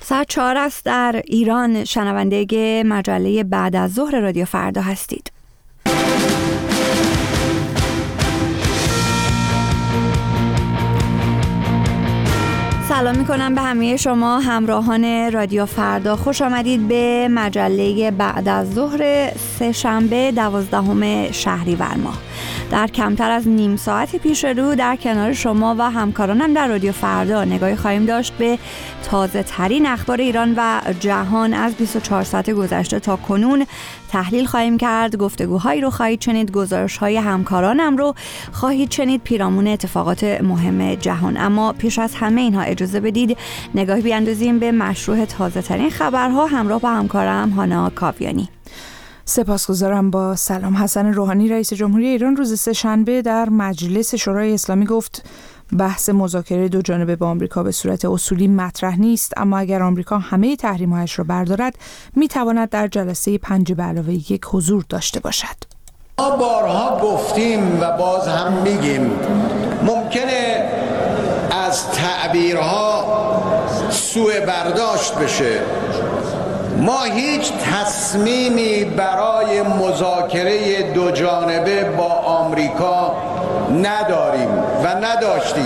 ساعت 4 است در ایران. شنونده مجله بعد از ظهر رادیو فردا هستید. سلام میکنم به همه شما همراهان رادیو فردا. خوش آمدید به مجله بعد از ظهر سه‌شنبه 12 شهریور ماه. در کمتر از نیم ساعت پیش رو در کنار شما و همکارانم در رادیو فردا نگاهی خواهیم داشت به تازه ترین اخبار ایران و جهان از 24 ساعت گذشته تا کنون. تحلیل خواهیم کرد، گفتگوهایی رو خواهید شنید، گزارش‌های همکارانم رو خواهید شنید پیرامون اتفاقات مهم جهان. اما پیش از همه اینها اجازه بدید نگاهی بیاندازیم به مشروع تازه ترین خبرها همراه با همکارم هانا کاویانی. سپاسگزارم. با سلام. حسن روحانی رئیس جمهوری ایران روز سه‌شنبه در مجلس شورای اسلامی گفت بحث مذاکره دو جانبه با آمریکا به صورت اصولی مطرح نیست، اما اگر آمریکا همه تحریم‌هایش را بردارد می‌تواند در جلسه 5+1 حضور داشته باشد. ما بارها گفتیم و باز هم میگیم ممکنه از تعبیرها سوء برداشت بشه. ما هیچ تصمیمی برای مذاکره دو جانبه با آمریکا نداریم و نداشتیم.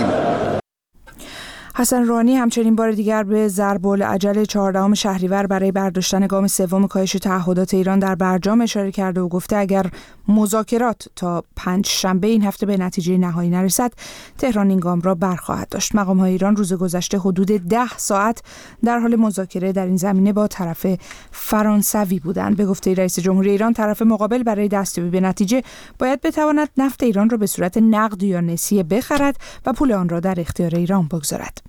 حسن روحانی همچنین بار دیگر به ضرب العجل 14 شهریور برای برداشتن گام سوم کاهش تعهدات ایران در برجام اشاره کرده و گفته اگر مذاکرات تا 5 شنبه این هفته به نتیجه نهایی نرسد، تهران این گام را برخواهد داشت. مقام‌های ایران روز گذشته حدود 10 ساعت در حال مذاکره در این زمینه با طرف فرانسوی بودند. به گفته رئیس جمهوری ایران، طرف مقابل برای دستیابی به نتیجه باید بتواند نفت ایران را به صورت نقد یا نسیه بخرد و پول آن را در اختیار ایران بگذارد.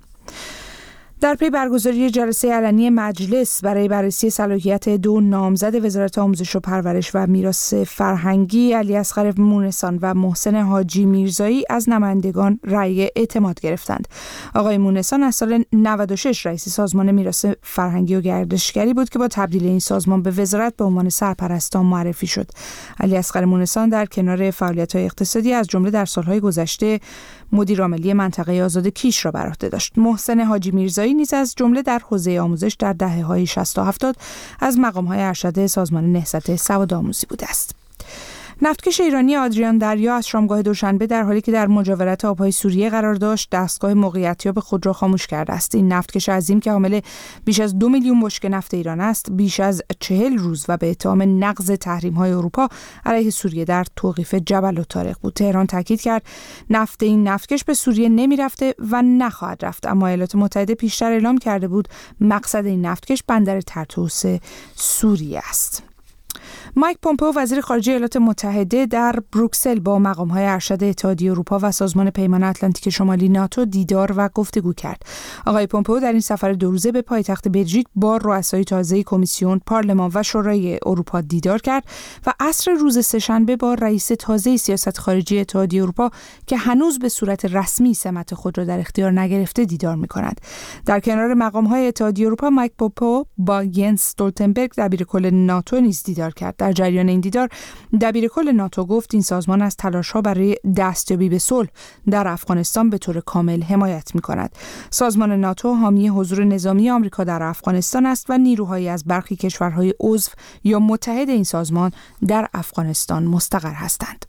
در پی برگزاری جلسه علنی مجلس برای بررسی صلاحیت دو نامزد وزارت آموزش و پرورش و میراث فرهنگی علیاصغر مونسان و محسن حاجی میرزایی از نمایندگان رأی اعتماد گرفتند. آقای مونسان از سال 96 رئیس سازمان میراث فرهنگی و گردشگری بود که با تبدیل این سازمان به وزارت به عنوان سرپرستان معرفی شد. علیاصغر مونسان در کنار فعالیت‌های اقتصادی از جمله در سالهای گذشته مدیر عاملی منطقه آزاد کیش را بر عهده داشت. محسن حاجی میرزایی نیز از جمله در حوزه آموزش در دهه‌های 60 و 70 از مقام‌های ارشد سازمان نهضت سوادآموزی بوده است. نفتکش ایرانی آدریان دریا از شامگاه دوشنبه در حالی که در مجاورت آبهای سوریه قرار داشت دستگاه موقعیتیاب خود را خاموش کرده است. این نفتکش عظیم که حامل بیش از 2 میلیون بشکه نفت ایران است، بیش از 40 روز و به اتهام نقض تحریم‌های اروپا علیه سوریه در توقیف جبل الطارق بود. تهران تاکید کرد نفت این نفتکش به سوریه نمی‌رفته و نخواهد رفت، اما ایالات متحده پیشتر اعلام کرده بود مقصد این نفتکش بندر طرطوس سوریه است. مایک پومپئو وزیر خارجه ایالات متحده در بروکسل با مقام‌های ارشد اتحادیه اروپا و سازمان پیمان اتلانتیک شمالی ناتو دیدار و گفتگو کرد. آقای پومپئو در این سفر 2 روزه به پایتخت بلژیک با رؤسای تازه کمیسیون، پارلمان و شورای اروپا دیدار کرد و عصر روز سه‌شنبه با رئیس تازه سیاست خارجی اتحادیه اروپا که هنوز به صورت رسمی سمت خود را در اختیار نگرفته دیدار می‌کند. در کنار مقام‌های اتحادیه اروپا، مایک پومپئو با ینس استولتنبرگ دبیرکل ناتو نیز دیدار کرد. در جریان این دیدار دبیرکل ناتو گفت این سازمان از تلاش‌ها برای دستیابی به صلح در افغانستان به طور کامل حمایت می‌کند. سازمان ناتو حامی حضور نظامی آمریکا در افغانستان است و نیروهایی از برخی کشورهای عضو یا متحد این سازمان در افغانستان مستقر هستند.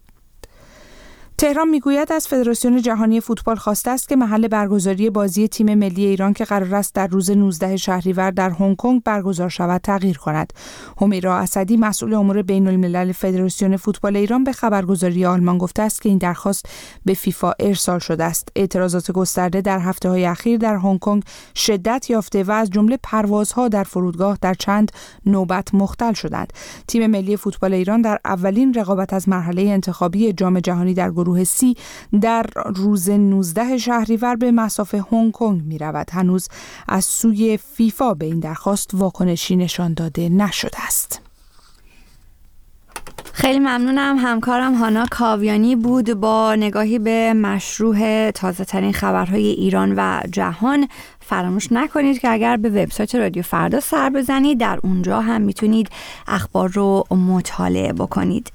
تهران میگوید از فدراسیون جهانی فوتبال خواسته است که محل برگزاری بازی تیم ملی ایران که قرار است در روز 19 شهریور در هنگ کنگ برگزار شود تغییر کند. همیرا اسدی مسئول امور بین الملل فدراسیون فوتبال ایران به خبرگزاری آلمان گفته است که این درخواست به فیفا ارسال شده است. اعتراضات گسترده در هفته‌های اخیر در هنگ کنگ شدت یافته و از جمله پروازها در فرودگاه در چند نوبت مختل شدند. تیم ملی فوتبال ایران در اولین رقابت از مرحله انتخابی جام جهانی در گروه C در روز 19 شهریور به مصاف هنگ کنگ می رود. هنوز از سوی فیفا به این درخواست واکنشی نشان داده نشده است. خیلی ممنونم. همکارم هانا کاویانی بود با نگاهی به مشروع تازه ترین خبرهای ایران و جهان. فراموش نکنید که اگر به وبسایت رادیو فردا سر بزنید در اونجا هم میتونید اخبار رو مطالعه بکنید.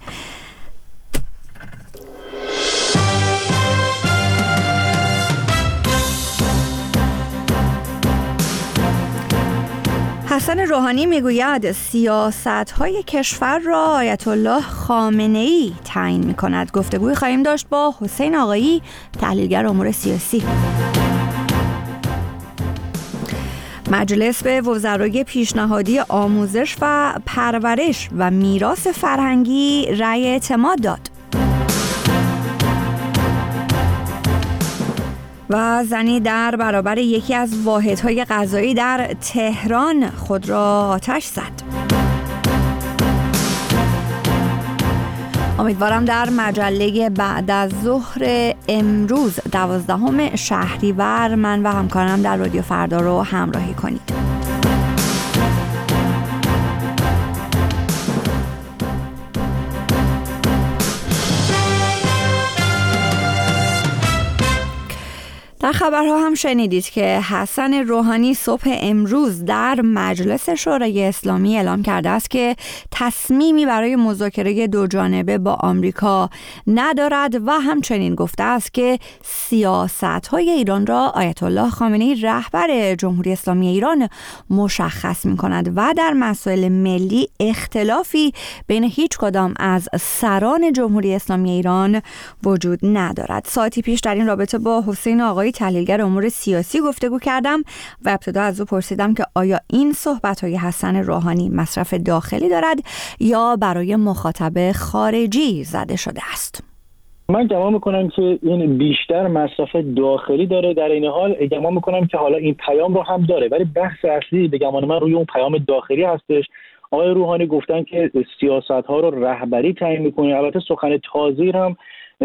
حسن روحانی میگوید سیاست‌های کشور را آیت الله خامنه‌ای تعیین می‌کند. گفتگوی خواهیم داشت با حسین آقایی، تحلیلگر امور سیاسی. مجلس به وزرای پیشنهادی آموزش و پرورش و میراث فرهنگی رأی اعتماد داد. و زنی در برابر یکی از واحدهای غذایی در تهران خود را آتش زد. امیدوارم در مجله بعد از ظهر امروز 12 شهریور من و همکارم در رادیو فردا رو همراهی کنید. در خبرها هم شنیدید که حسن روحانی صبح امروز در مجلس شورای اسلامی اعلام کرده است که تصمیمی برای مذاکره دوجانبه با آمریکا ندارد و همچنین گفته است که سیاست‌های ایران را آیت الله خامنه‌ای رهبر جمهوری اسلامی ایران مشخص می‌کند و در مسائل ملی اختلافی بین هیچ کدام از سران جمهوری اسلامی ایران وجود ندارد. ساعتی پیش در این رابطه با حسین آقایی، تحلیلگر امور سیاسی، گفتگو کردم و ابتدا از او پرسیدم که آیا این صحبت‌های حسن روحانی مصرف داخلی دارد یا برای مخاطب خارجی زده شده است؟ من گمان میکنم که این بیشتر مصرف داخلی داره. در این حال گمان میکنم که حالا این پیام رو هم داره، ولی بحث اصلی به گمان من روی اون پیام داخلی هستش. آقای روحانی گفتن که سیاست‌ها رو رهبری تعیین میکنه. البته سخن تازه‌ای هم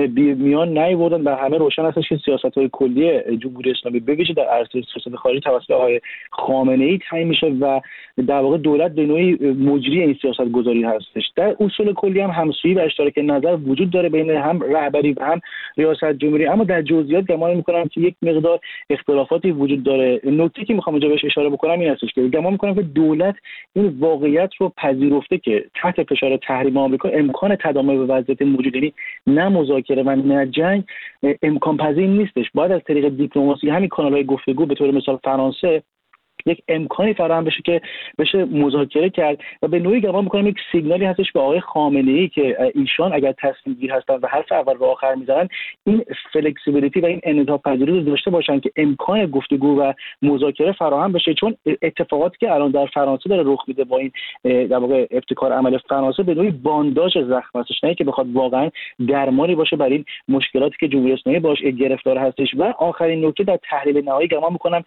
میان نیاوردن و همه روشن هستش که سیاست‌های کلی جمهوری اسلامی به ویژه در عرصه سیاست خارجی توسط آقای خامنه‌ای تعیین میشه و در واقع دولت به نوعی مجری این سیاست‌گذاری هستش. در اصول کلی هم همسویی و اشتراک نظر وجود داره بین هم رهبری و هم ریاست جمهوری، اما در جزئیات گمان می‌کنم که یک مقدار اختلافاتی وجود داره. نکته که می‌خوام اینجا بهش اشاره بکنم این هستش که گمان می‌کنم که دولت این واقعیت رو پذیرفته که تحت فشار تحریم آمریکا امکان تداوم به وضعیت موجود، یعنی نه مذاکره و نه جنگ، امکان پذیر نیستش. باید از طریق دیپلماسی همین کانال‌های گفتگو به طور مثال فرانسه یک امکانی فراهم بشه که بشه مذاکره کرد و به نوعی گمان می‌کنم یک سیگنالی هستش به آقای خامنه‌ای که ایشان اگر تصمیم گیر هستن و حرف اول و آخر می‌زنن این فلکسیبیلیتی و این انعطاف پذیری رو داشته باشن که امکان گفتگو و مذاکره فراهم بشه، چون اتفاقاتی که الان در فرانسه داره رخ میده با این در واقع ابتکار عمل فرانسه به نوعی بانداژ زخم هستش، نه که بخواد واقعا درمانی باشه برای این مشکلاتی که جمهوری اسلامی باش گرفتار هستش. و آخرین نکته در تحلیل نهایی گمان می‌کنم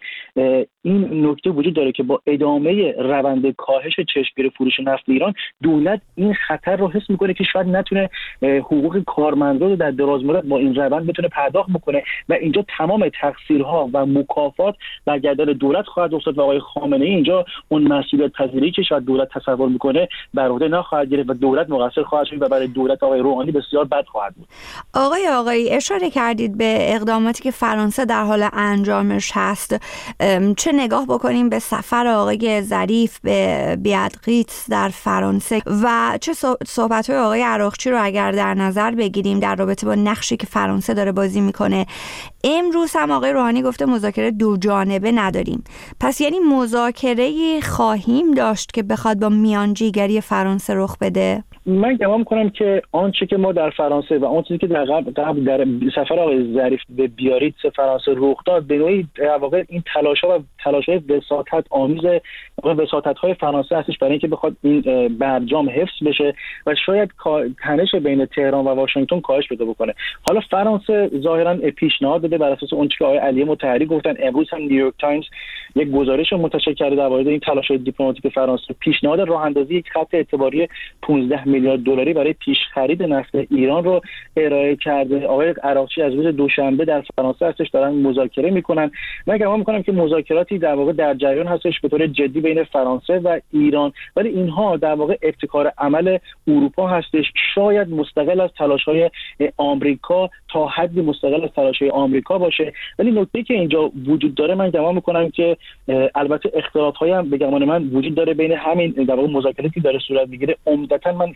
این نکته وجود داره که با ادامه روند کاهش چشمگیر فروش نفت ایران دولت این خطر رو حس میکنه که شاید نتونه حقوق کارمندان رو در دراز مدت با این روند بتونه پرداخت بکنه و اینجا تمام تقصیرها و مکافات بر گردن دولت خواهد افتاد و آقای خامنه‌ای اینجا اون مسئولیت پذیری که شاید دولت تصور میکنه بر عهده نخواهد گرفت و دولت مقصر خواهد شد و برای دولت آقای روحانی بسیار بد خواهد بود. آقای اشاره کردید به اقداماتی که فرانسه در حال انجامش هست. چه نگاه بکنیم به سفر آقای ظریف به بیادغیس در فرانسه و چه صحبت‌های آقای عراقچی رو اگر در نظر بگیریم در رابطه با نقشی که فرانسه داره بازی میکنه؟ امروز هم آقای روحانی گفته مذاکره دو جانبه نداریم. پس یعنی مذاکره خواهیم داشت که بخواد با میانجیگری فرانسه رخ بده؟ من گمان می‌کنم که آنچه که ما در فرانسه و آن چیزی که در قبل در سفر آقای ظریف به بیاریتس فرانسه رخ داد به نوعی در واقع این تلاش‌های وساطت آمیز وساطت‌های فرانسه هستش برای اینکه بخواد این برجام حفظ بشه و شاید تنش بین تهران و واشنگتن کاهش پیدا بکنه. حالا فرانسه ظاهراً پیشنهاد داده بر اساس اون چیزی که آقای علی مطهری گفتن. امروز هم نیویورک تایمز یک گزارش منتشر کرده در مورد این تلاش‌های دیپلماتیک فرانسه. پیشنهاد راه‌اندازی یک خط اعتباری 15 میلیارد دلاری برای پیش خرید نفت ایران رو ارائه کرده. آقای عراقچی از روز دوشنبه در فرانسه هستش دارن مذاکره میکنن. من گمان میکنم که مذاکراتی در واقع در جریان هستش به طور جدی بین فرانسه و ایران، ولی اینها در واقع ابتکار عمل اروپا هستش، شاید مستقل از تلاش‌های آمریکا، تا حدی مستقل از تلاش‌های آمریکا باشه. ولی نکته‌ای که اینجا وجود داره من گمان میکنم که البته اختلاف‌هایی هم به گمان من وجود داره بین همین در واقع مذاکراتی داره صورت میگیره. عمدتاً من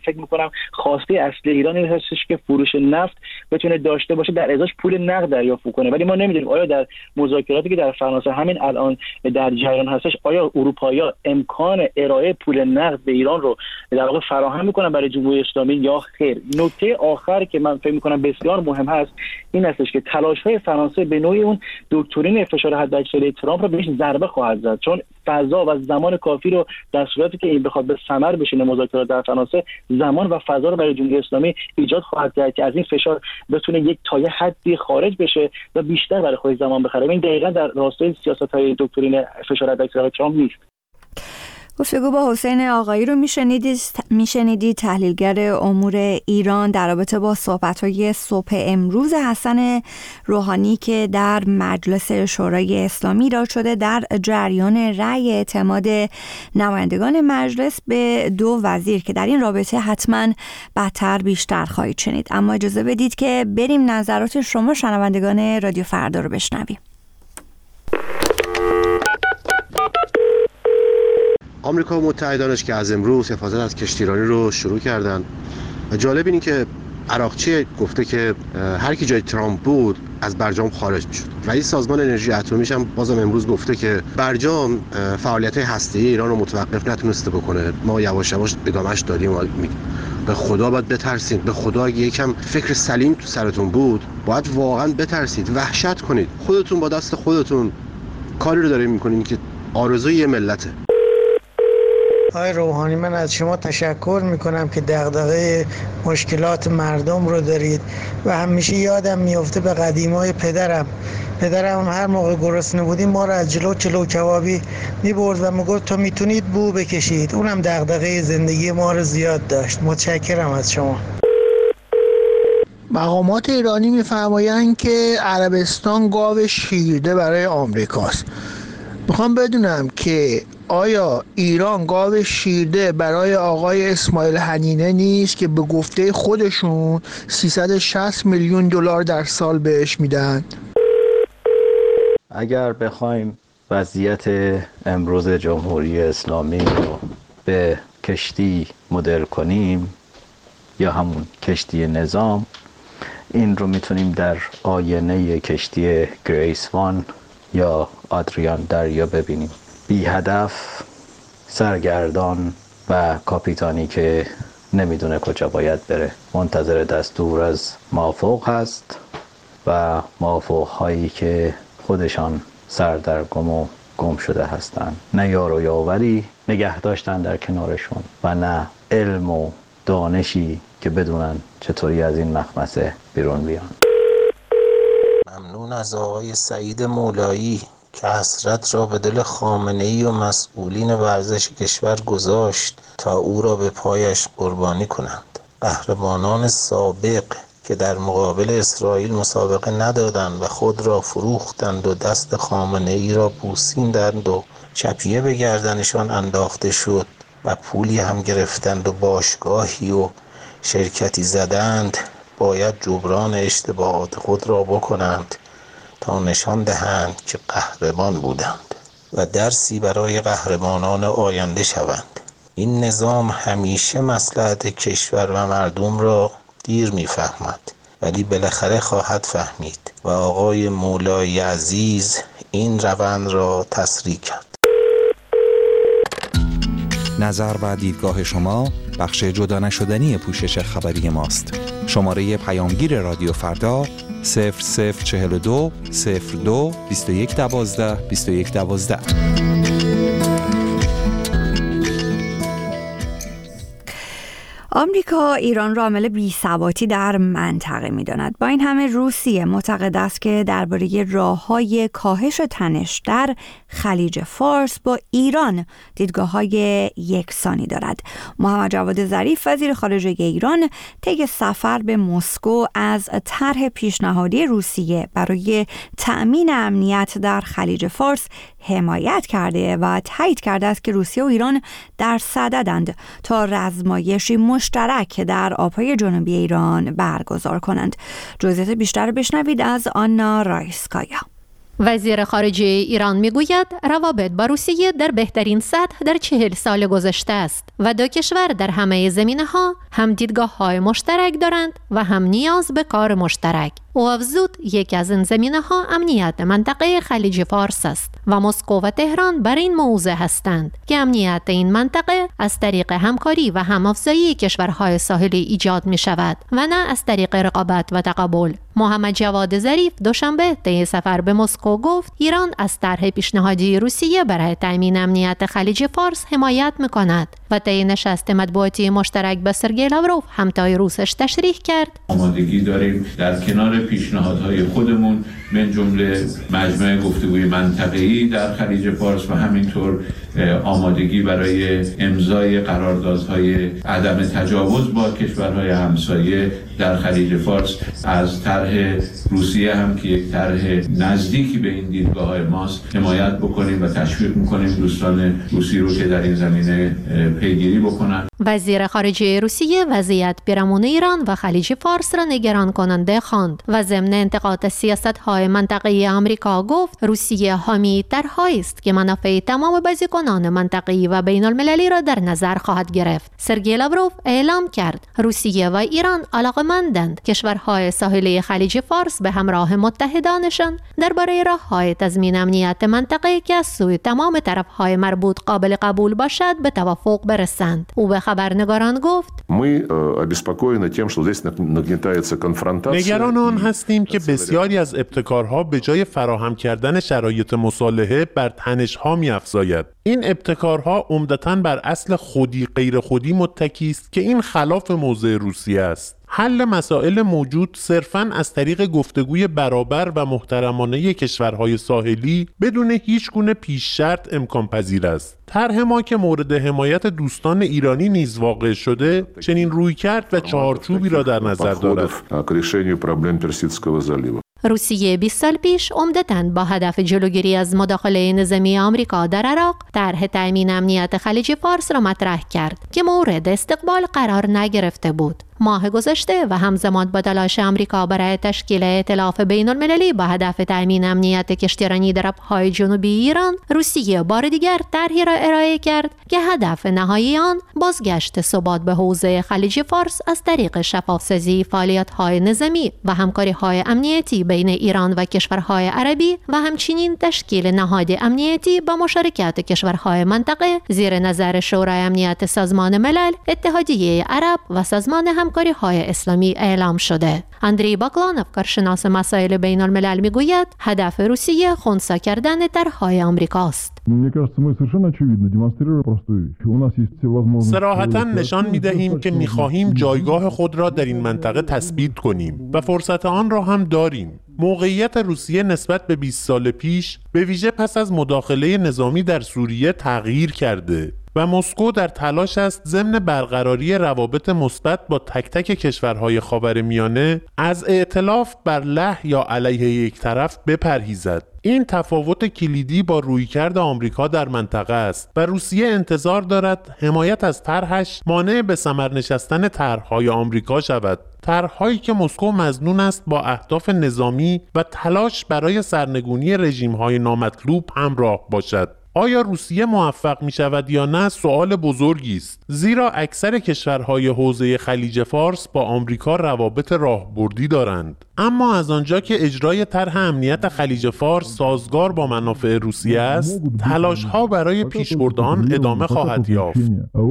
فکر میکنم خواسته اصلی ایران این هستش که فروش نفت بتونه داشته باشه، در ازاش پول نقد دریافت کنه. ولی ما نمیدونیم آیا در مذاکراتی که در فرانسه همین الان در جریان هستش آیا اروپایی‌ها امکان ارائه پول نقد به ایران رو در واقع فراهم میکنن برای جمهوری اسلامی یا خیر. نکته آخر که من فکر میکنم بسیار مهم هست این هستش که تلاش‌های فرانسه به نوعی اون دکترین فشار حداکثری ترامپ رو بهش ضربه خواهد زد، چون فضا و زمان کافی رو در صورتی که این بخواد به ثمر بشینه مذاکرات در فرانسه، زمان و فضا رو برای جمهوری اسلامی ایجاد خواهد کرد که از این فشار بتونه یک تا یه حدی خارج بشه و بیشتر برای خودش زمان بخره. این دقیقاً در راستای سیاست‌های دکترین فشار حداکثری ترامپ نیست. گفتگو با حسین آقایی رو میشنیدید، تحلیلگر امور ایران در رابطه با صحبت‌های صبح امروز حسن روحانی که در مجلس شورای اسلامی ایراد شده در جریان رأی اعتماد نمایندگان مجلس به 2 وزیر که در این رابطه حتما بدتر بیشتر خواهید شنید. اما اجازه بدید که بریم نظرات شما شنوندگان رادیو فردا رو بشنویم. آمریکا و متحدانش که از امروز حفاظت از کشتیرانی رو شروع کردن و جالب اینه که عراقچی گفته که هر کی جای ترامپ بود از برجام خارج میشد. رئیس سازمان انرژی اتمیش هم بازم امروز گفته که برجام فعالیت‌های هسته‌ای ایران رو متوقف نتونسته بکنه، ما یواش یواش ادامهش دادیم و به خدا باید بترسید. به خدا اگه یکم فکر سلیم تو سرتون بود باید واقعا بترسید، وحشت کنید. خودتون با دست خودتون کاری رو دارین میکنین که آرزوی یه ملته. آقای روحانی، من از شما تشکر میکنم که دغدغه مشکلات مردم رو دارید و همیشه یادم میفته به قدیمای پدرم هر موقع گرسنه بودیم ما رو از چلو کبابی میبرد و میگفت تو میتونید بو بکشید. اونم دغدغه زندگی ما رو زیاد داشت. متشکرم از شما. مقامات ایرانی میفرمایند که عربستان گاو شیرده برای آمریکاست. میخوام بدونم که آیا ایران گاو شیرده برای آقای اسماعیل حنینه نیست که به گفته خودشون 360 میلیون دلار در سال بهش میدن؟ اگر بخوایم وضعیت امروز جمهوری اسلامی رو به کشتی مدل کنیم یا همون کشتی نظام، این رو میتونیم در آینه کشتی گریس وان یا آدریان دریا ببینیم. بی هدف، سرگردان و کاپیتانی که نمیدونه کجا باید بره، منتظر دستور از مافوق هست و مافوق هایی که خودشان سردرگم و گم شده هستند. نه یار و یاوری نگه داشتن در کنارشون و نه علم و دانشی که بدونن چطوری از این مخمسه بیرون بیان. ممنون از آقای سعید مولایی که حسرت را به دل خامنه‌ای و مسئولین ورزش کشور گذاشت تا او را به پایش قربانی کنند. قهرمانان سابق که در مقابل اسرائیل مسابقه ندادند و خود را فروختند و دست خامنه‌ای را بوسیدند و چپیه به گردنشان انداخته شد و پولی هم گرفتند و باشگاهی و شرکتی زدند، باید جبران اشتباهات خود را بکنند تا نشان دهند که قهرمان بودند و درسی برای قهرمانان آینده شوند. این نظام همیشه مصلحت کشور و مردم را دیر میفهمد، ولی بالاخره خواهد فهمید و آقای مولایی عزیز این روند را تسریع کرد. نظر و دیدگاه شما بخش جدا نشدنی پوشش خبری ماست. شماره پیامگیر رادیو فردا 0042 02 21 12 21 12. آمریکا ایران را عامل بی‌ثباتی در منطقه می‌داند. با این همه روسیه معتقد است که درباره راه‌های کاهش تنش در خلیج فارس با ایران دیدگاه‌های یکسانی دارد. محمد جواد ظریف وزیر خارجه ایران طی سفر به مسکو از طرح پیشنهادی روسیه برای تأمین امنیت در خلیج فارس حمایت کرده و تایید کرده است که روسیه و ایران در صددند تا رزمایشی مشترک در آبهای جنوبی ایران برگزار کنند. جزئیات بیشتر بشنوید از آنا رایسکایا. وزیر خارجه ایران میگوید روابط با روسیه در بهترین سطح در 40 سال گذشته است و دو کشور در همه زمینه‌ها هم دیدگاه‌های مشترک دارند و هم نیاز به کار مشترک. او افزود یکی از این زمینه‌ها امنیت منطقه خلیج فارس است و مسکو و تهران بر این موضوع هستند که امنیت این منطقه از طریق همکاری و هم‌افزایی کشورهای ساحلی ایجاد می‌شود و نه از طریق رقابت و تقابل. محمد جواد ظریف دوشنبه طی سفر به مسکو گفت ایران از طرح پیشنهادی روسیه برای تامین امنیت خلیج فارس حمایت می‌کند و طی نشست مطبوعاتی مشترک با سرگئی لاوروف همتای روسش تشریح کرد. آمادگی داریم در کنار پیشنهادهای خودمون من جمله مجمع گفتگوی منطقه‌ای در خلیج فارس و همینطور آمادگی برای امضای قراردادهای عدم تجاوز با کشورهای همسایه در خلیج فارس از طرح روسیه هم که یک طرح نزدیکی به این دیدگاه‌های ماست حمایت بکنیم و تشویق می‌کنیم دوستان روسی رو که در این زمینه پیگیری بکنن. وزیر خارجه روسیه وضعیت پیرامون ایران و خلیج فارس را نگران کننده خواند و ضمن انتقاد سیاست‌های منطقه‌ای آمریکا گفت روسیه حامی طرح‌هایی است که منافع تمام بازیکنان منطقه‌ای و بین‌المللی را در نظر خواهد گرفت. سرگئی لاوروف اعلام کرد روسیه و ایران علاقه‌مندند کشورهای ساحلی خلیج فارس به همراه متحدانشان درباره راه‌های تضمین امنیت منطقه که از سوی تمام طرف‌های مربوط قابل قبول باشد به توافق برسند. او به خبرنگاران گفت نگران آن هستیم که بسیاری از ابتکارها به جای فراهم کردن شرایط مصالحه بر تنش‌ها می‌افزاید. این ابتکارها عمدتاً بر اصل خودی غیر خودی متکی است که این خلاف موضع روسیه است. حل مسائل موجود صرفاً از طریق گفتگوی برابر و محترمانه کشورهای ساحلی بدون هیچ گونه پیش شرط امکان پذیر است. طرح ما که مورد حمایت دوستان ایرانی نیز واقع شده چنین رویکرد و چارچوبی را در نظر دارد. روسیه 20 سال پیش عمدتاً با هدف جلوگیری از مداخله نظامی آمریکا در عراق طرح تامین امنیت خلیج فارس را مطرح کرد که مورد استقبال قرار نگرفته بود. ماه گذشته و همزمان با تلاش آمریکا برای تشکیل ائتلاف بین‌المللی با هدف تامین امنیت کشتیرانی در آب‌های جنوبی ایران، روسیه بار دیگر طرحی را ارائه کرد که هدف نهایی آن بازگشت ثبات به حوزه خلیج فارس از طریق شفاف‌سازی فعالیت‌های نظامی و همکاری‌های امنیتی بین ایران و کشورهای عربی و همچنین تشکیل نهاد امنیتی با مشارکت کشورهای منطقه زیر نظر شورای امنیت سازمان ملل، اتحادیه عرب و سازمان همکاری‌های اسلامی اعلام شده. اندری باکلانوف کارشناس مسائل بین الملل میگوید هدف روسیه خنثی کردن طرح‌های آمریکاست. صراحتاً نشان می‌دهیم که می‌خواهیم جایگاه خود را در این منطقه تثبیت کنیم و فرصت آن را هم داریم. موقعیت روسیه نسبت به 20 سال پیش به ویژه پس از مداخله نظامی در سوریه تغییر کرده و مسکو در تلاش است ضمن برقراری روابط مثبت با تک تک کشورهای خاورمیانه از ائتلاف بر له یا علیه یک طرف بپرهیزد. این تفاوت کلیدی با رویکرد آمریکا در منطقه است و روسیه انتظار دارد حمایت از طرحش مانع به ثمر نشستن طرح‌های آمریکا شود. طرح‌هایی که مسکو مظنون است با اهداف نظامی و تلاش برای سرنگونی رژیم‌های نامطلوب همراه باشد. آیا روسیه موفق می شود یا نه سوال بزرگی است، زیرا اکثر کشورهای حوزه خلیج فارس با آمریکا روابط راهبردی دارند. اما از آنجا که اجرای طرح امنیت خلیج فارس سازگار با منافع روسیه است، تلاش‌ها برای پیشبرد آن ادامه خواهد یافت.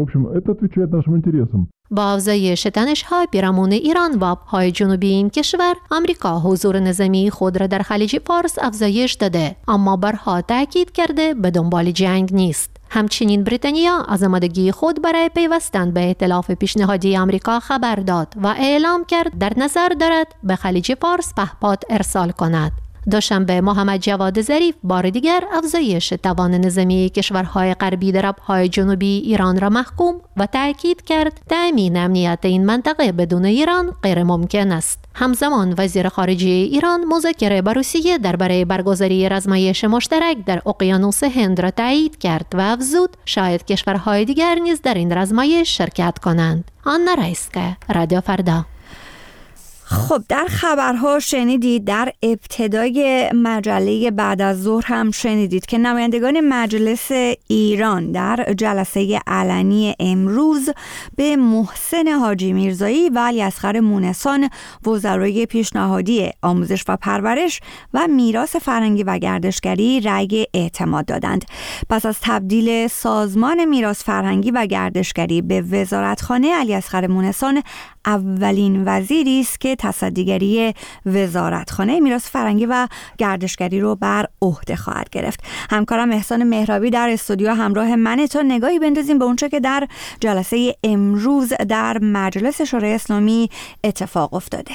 با افزایش تنش‌های پیرامون ایران و آب‌های جنوبی این کشور، آمریکا حضور نظامی خود را در خلیج فارس افزایش داده، اما بارها تاکید کرده به دنبال جنگ نیست. همچنین بریتانیا از آمادگی خود برای پیوستن به ائتلاف پیشنهادی آمریکا خبر داد و اعلام کرد در نظر دارد به خلیج فارس پهپاد ارسال کند. دوشنبه محمد جواد ظریف بار دیگر افزایش توان نظامی کشورهای غربی در آب‌های جنوبی ایران را محکوم و تأکید کرد تأمین امنیت این منطقه بدون ایران غیر ممکن است. همزمان وزیر خارجه ایران مذاکره با روسیه درباره برگزاری آزمایش مشترک در اقیانوس هند را تایید کرد و افزود شاید کشورهای دیگر نیز در این آزمایش شرکت کنند. آنا رایسکا، رادیو فردا. خب در خبرها شنیدید، در ابتدای مجله بعد از ظهر هم شنیدید که نمایندگان مجلس ایران در جلسه علنی امروز به محسن حاجی میرزایی و علیاصغر مونسان وزرای پیشنهادی آموزش و پرورش و میراث فرهنگی و گردشگری رأی اعتماد دادند. پس از تبدیل سازمان میراث فرهنگی و گردشگری به وزارتخانه، علیاصغر مونسان اولین وزیری است که تصدیگری وزارتخانه میراث فرهنگی و گردشگری رو بر عهده خواهد گرفت. همکارم احسان مهرابی در استودیو همراه منه تا نگاهی بندازیم به اونچه که در جلسه امروز در مجلس شورای اسلامی اتفاق افتاده.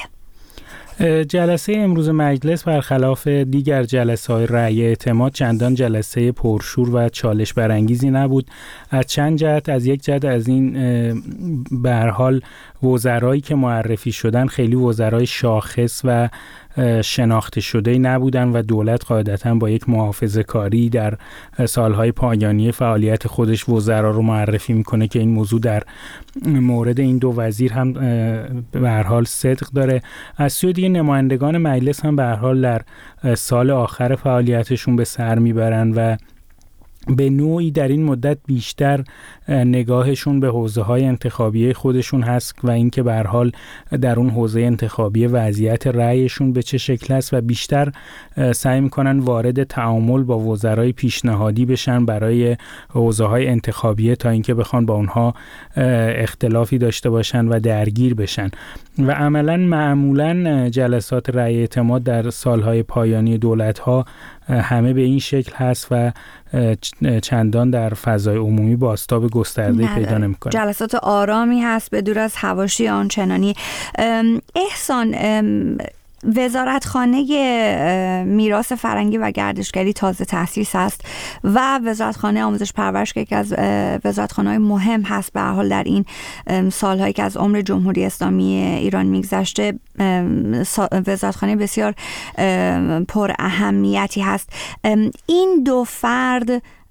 جلسه امروز مجلس برخلاف دیگر جلسه‌های رأی اعتماد چندان جلسه پرشور و چالش برانگیزی نبود. از چند جهت، از یک جهت از این به هر حال وزرایی که معرفی شدن خیلی وزرای شاخص و شناخته شده نبودن و دولت قاعدتاً با یک محافظه‌کاری در سالهای پایانی فعالیت خودش وزرا رو معرفی میکنه که این موضوع در مورد این دو وزیر هم به هر حال صدق داره. از سوی دیگه نمایندگان مجلس هم به هر حال در سال آخر فعالیتشون به سر میبرن و به نوعی در این مدت بیشتر نگاهشون به حوزه‌های انتخابی خودشون هست و اینکه به هر حال در اون حوزه انتخابی وضعیت رأیشون به چه شکل است و بیشتر سعی میکنن وارد تعامل با وزرای پیشنهادی بشن برای حوزه‌های انتخابی تا اینکه بخوان با اونها اختلافی داشته باشن و درگیر بشن. و عملاً معمولاً جلسات رأی اعتماد در سالهای پایانی دولت‌ها همه به این شکل هست و چندان در فضای عمومی بازتاب گسترده پیدا نمی‌کنه. جلسات آرامی هست به دور از حواشی آنچنانی. احسان، وزارتخانه میراث فرهنگی و گردشگری تازه تأسیس است و وزارتخانه آموزش پرورش که یکی از وزارتخانه‌های مهم هست به هر حال در این سالهایی که از عمر جمهوری اسلامی ایران میگذشته، وزارتخانه بسیار پر اهمیتی هست. این دو فرد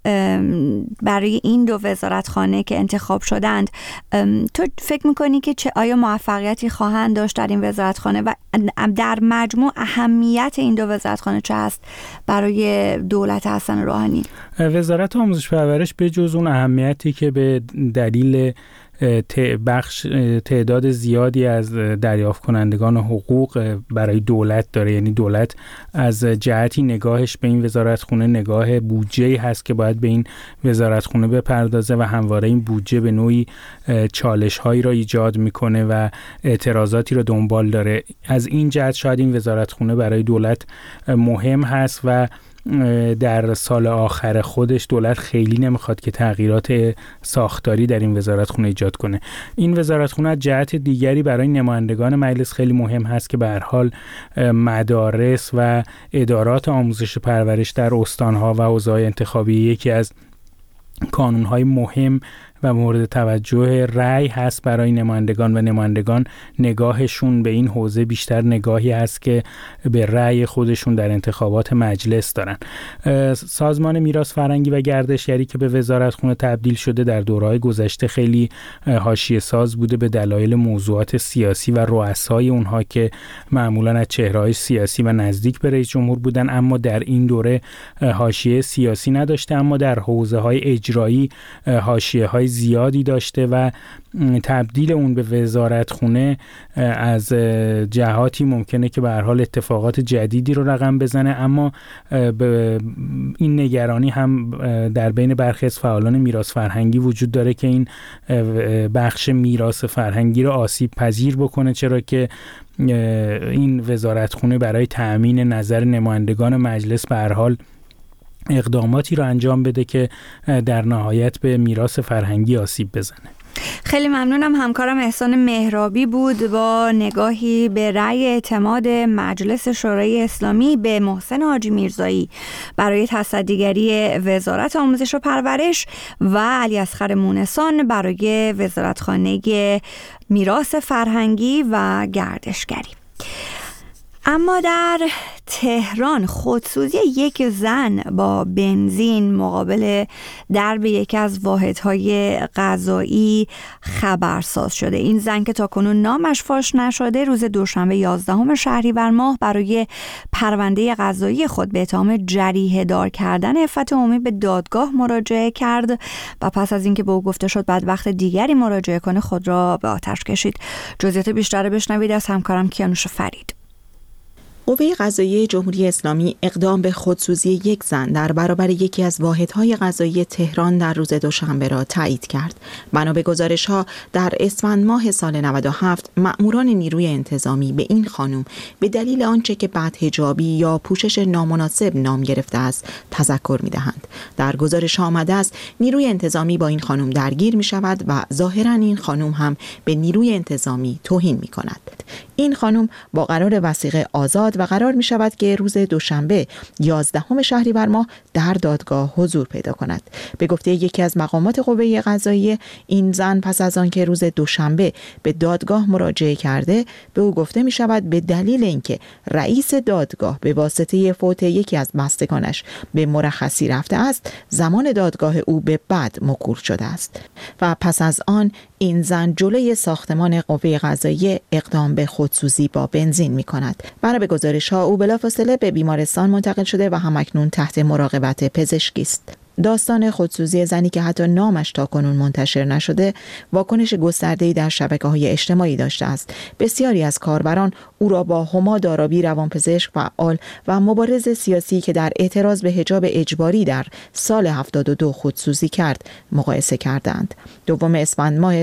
برای این دو وزارتخانه که انتخاب شدند، تو فکر میکنی که آیا موفقیتی خواهند داشت در این وزارتخانه و در مجموع اهمیت این دو وزارتخانه چه هست برای دولت حسن روحانی؟ وزارت آموزش پرورش به جز اون اهمیتی که به دلیل تعداد زیادی از دریافت کنندگان حقوق برای دولت داره، یعنی دولت از جهتی نگاهش به این وزارتخونه نگاه بودجه‌ای هست که باید به این وزارتخونه بپردازه و همواره این بودجه به نوعی چالش‌هایی را ایجاد میکنه و اعتراضاتی را دنبال داره. از این جهت شاید این وزارتخونه برای دولت مهم هست و در سال آخر خودش دولت خیلی نمیخواد که تغییرات ساختاری در این وزارتخونه ایجاد کنه. این وزارتخونه از جهت دیگری برای نمایندگان مجلس خیلی مهم هست که به هر حال مدارس و ادارات آموزش پرورش در استانها و حوزه‌های انتخابی یکی از کانون‌های مهم و مورد توجه رأی هست برای نمایندگان و نمایندگان نگاهشون به این حوزه بیشتر نگاهی هست که به رأی خودشون در انتخابات مجلس دارن. سازمان میراث فرهنگی و گردشگری که به وزارتخونه تبدیل شده در دوره‌های گذشته خیلی حاشیه ساز بوده به دلایل موضوعات سیاسی و رؤسای اونها که معمولاً از چهره‌های سیاسی و نزدیک به رئیس جمهور بودن، اما در این دوره حاشیه سیاسی نداشته، اما در حوزه‌های اجرایی حاشیه‌های زیادی داشته و تبدیل اون به وزارتخونه از جهاتی ممکنه که به هر حال اتفاقات جدیدی رو رقم بزنه، اما این نگرانی هم در بین برخی از فعالان میراث فرهنگی وجود داره که این بخش میراث فرهنگی رو آسیب پذیر بکنه، چرا که این وزارتخونه برای تأمین نظر نمایندگان مجلس به هر حال اقداماتی رو انجام بده که در نهایت به میراث فرهنگی آسیب بزنه. خیلی ممنونم. همکارم احسان مهرابی بود با نگاهی به رأی اعتماد مجلس شورای اسلامی به محسن حاجی میرزایی برای تصدیگری وزارت آموزش و پرورش و علیاصغر مونسان برای وزارتخانه میراث فرهنگی و گردشگری. اما در تهران خودسوزی یک زن با بنزین مقابل درب یکی از واحدهای قضایی خبرساز شده. این زن که تاکنون نامش فاش نشده روز دوشنبه 11 شهریور ماه برای پرونده قضایی خود به اتهام جریحه دار کردن عفت عمومی به دادگاه مراجعه کرد و پس از اینکه به او گفته شد بعد وقت دیگری مراجعه کنه خود را به آتش کشید. جزئیات بیشتر بشنوید از همکارم کیانوش فرید. قوه قضاییه جمهوری اسلامی اقدام به خودسوزی یک زن در برابر یکی از واحدهای قضایی تهران در روز دوشنبه را تایید کرد. بنا به گزارش‌ها در اسفند ماه سال 97 مأموران نیروی انتظامی به این خانم به دلیل آنچه که بدحجابی یا پوشش نامناسب نام گرفته است تذکر می‌دهند. در گزارش آمده است نیروی انتظامی با این خانم درگیر می‌شود و ظاهراً این خانم هم به نیروی انتظامی توهین می‌کند. این خانم با قرار وثیقه آزاد و قرار می شود که روز دوشنبه 11 شهریور ماه در دادگاه حضور پیدا کند. به گفته یکی از مقامات قوه قضاییه این زن پس از آن که روز دوشنبه به دادگاه مراجعه کرده به او گفته می شود به دلیل اینکه رئیس دادگاه به واسطه فوت یکی از بستگانش به مرخصی رفته است زمان دادگاه او به بعد موکول شده است و پس از آن این زن جلوی ساختمان قوه قضاییه اقدام به خودسوزی با بنزین می کند. بنا به گزارش‌ها او بلافاصله به بیمارستان منتقل شده و همکنون تحت مراقبت پزشکی است. داستان خودسوزی زنی که حتی نامش تاکنون منتشر نشده واکنش گسترده‌ای در شبکه‌های اجتماعی داشته است. بسیاری از کاربران او را با هما دارابی روانپزشک فعال و مبارز سیاسی که در اعتراض به حجاب اجباری در سال 72 خودسوزی کرد مقایسه کردند. دوم اسفند ماه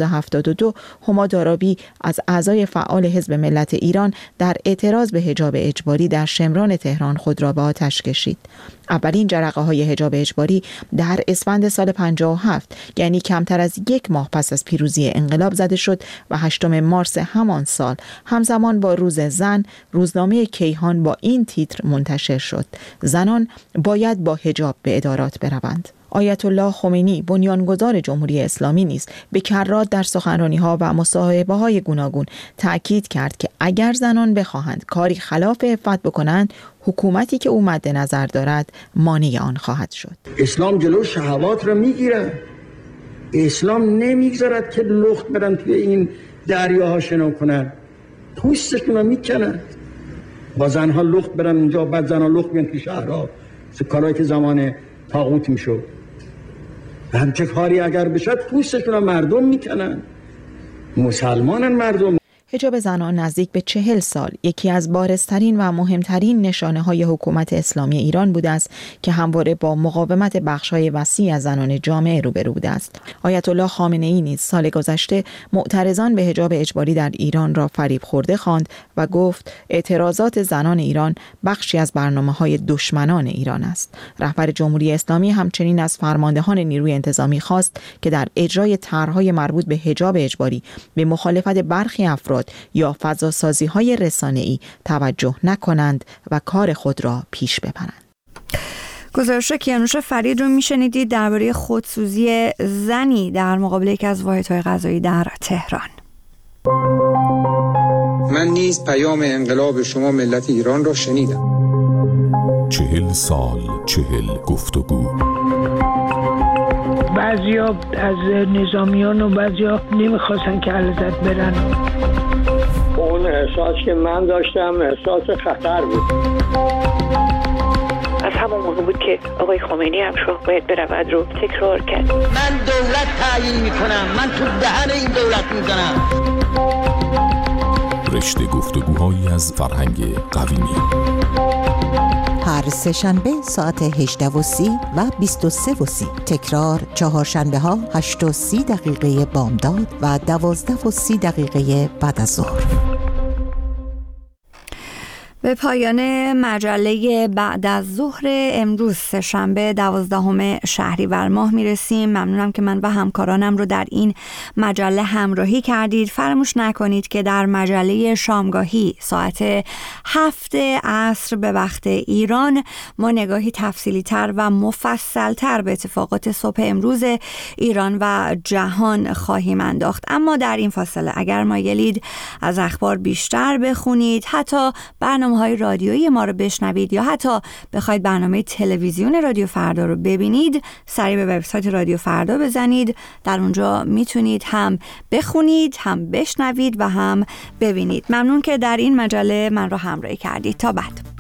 1172 هما دارابی از اعضای فعال حزب ملت ایران در اعتراض به حجاب اجباری در شمران تهران خود را به آتش کشید. اولین جرقه‌های حجاب اجباری در اسفند سال 57 یعنی کمتر از یک ماه پس از پیروزی انقلاب زده شد و 8 مارس همان سال همزمان با روز زن روزنامه کیهان با این تیتر منتشر شد: زنان باید با حجاب به ادارات بروند. آیت الله خمینی بنیانگذار جمهوری اسلامی نیز به کرات در سخنرانی‌ها و مصاحبه‌های گوناگون تأکید کرد که اگر زنان بخواهند کاری خلاف عفت بکنند حکومتی که او مد نظر دارد مانع آن خواهد شد. اسلام جلو شهوات را میگیرد. اسلام نمیگذارد که لخت برن توی این دریاها شنا کنند. پوستشون را میکنند. با زنها لخت برن اینجا بعد زنها لخت بیان توی شهرها. کارهایی که زمان طاغوت میشد. همچه کاری اگر بشد پوستشون را مردم میکنن. مسلمانن مردم. حجاب زنان نزدیک به 40 سال یکی از بارزترین و مهمترین نشانه‌های حکومت اسلامی ایران بوده است که همواره با مقاومت بخش‌های وسیع از زنان جامعه روبرو بوده است. آیت الله خامنه‌ای نیز سال گذشته معترضان به حجاب اجباری در ایران را فریب خورده خواند و گفت اعتراضات زنان ایران بخشی از برنامه‌های دشمنان ایران است. رهبر جمهوری اسلامی همچنین از فرماندهان نیروی انتظامی خواست که در اجرای طرح‌های مربوط به حجاب اجباری به مخالفت برخی افراد یا فضاسازی‌های رسانه‌ای توجه نکنند و کار خود را پیش ببرند. گزارش کیانوش فرید رو میشنیدید درباره خودسوزی زنی در مقابل یکی از واحدهای قضایی در تهران. من نیز پیام انقلاب شما ملت ایران را شنیدم. 40 سال 40 گفتگو. بعضیا از نظامیان و بعضیا نمیخواستن که علازت برن. اون احساس که من داشتم احساس خطر بود. از همون موقع بود که آقای خمینی هم شاه باید برود رو تکرار کرد. من دولت تعیین میکنم، من تو دهن این دولت میزنم. رشته گفتگوهایی از فرهنگ قویمی. هر سه‌شنبه ساعت 18:30 و 23:30. تکرار چهارشنبه ها 8:30 بامداد و 12:30 بعد از ظهر. به پایان مجله بعد از ظهر امروز سه‌شنبه 12 شهریور ماه میرسیم. ممنونم که من و همکارانم رو در این مجله همراهی کردید. فراموش نکنید که در مجله شامگاهی ساعت 7 عصر به وقت ایران ما نگاهی تفصیلی تر و مفصل تر به اتفاقات صبح امروز ایران و جهان خواهیم انداخت. اما در این فاصله اگر مایلید از اخبار بیشتر بخونید، حتی برنامه‌های رادیویی ما رو بشنوید یا حتی بخواید برنامه تلویزیون رادیو فردا رو ببینید، سریع به وبسایت رادیو فردا بزنید. در اونجا میتونید هم بخونید، هم بشنوید و هم ببینید. ممنون که در این مجله من رو همراهی کردید. تا بعد.